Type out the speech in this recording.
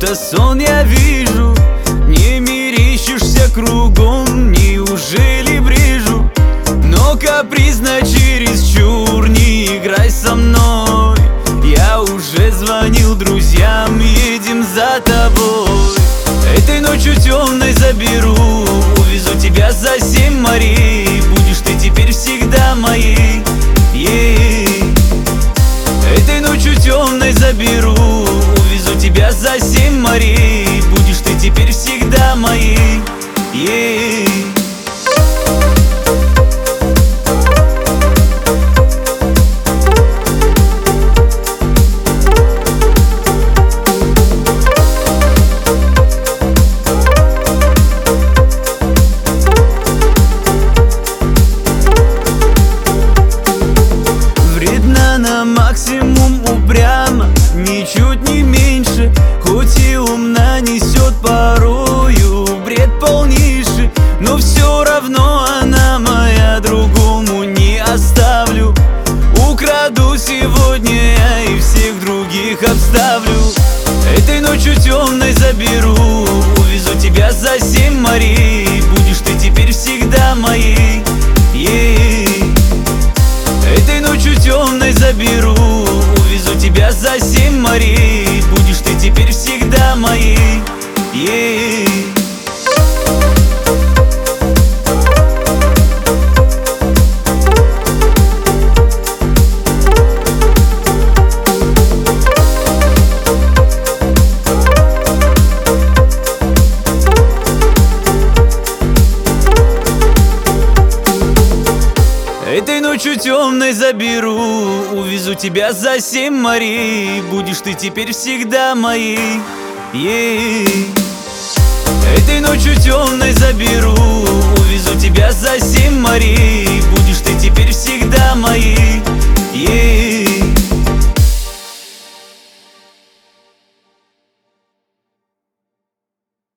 будто сон я вижу. Не мерещишься кругом, неужели брежу? Но капризно чересчур, не играй со мной. Я уже звонил друзьям, едем за тобой. Этой ночью темной заберу, увезу тебя за 7 морей. Будешь ты теперь всегда моей. Этой ночью темной заберу, увезу тебя за 7 морей. Будешь ты теперь всегда моей. На максимум упрямо, ничуть не меньше. Хоть и умна, несет порою бред полнейший. Но все равно она моя, другому не оставлю. Украду сегодня я и всех других обставлю. Этой ночью темной заберу, увезу тебя за 7 морей. Будешь ты теперь всегда моей. Этой ночью темной заберу, увезу тебя за 7 морей. Будешь ты теперь всегда моей. Этой ночью темной заберу, увезу тебя за 7 морей. Будешь ты теперь всегда моей. Этой ночью темной заберу, увезу тебя за 7 морей. Будешь ты теперь всегда моей.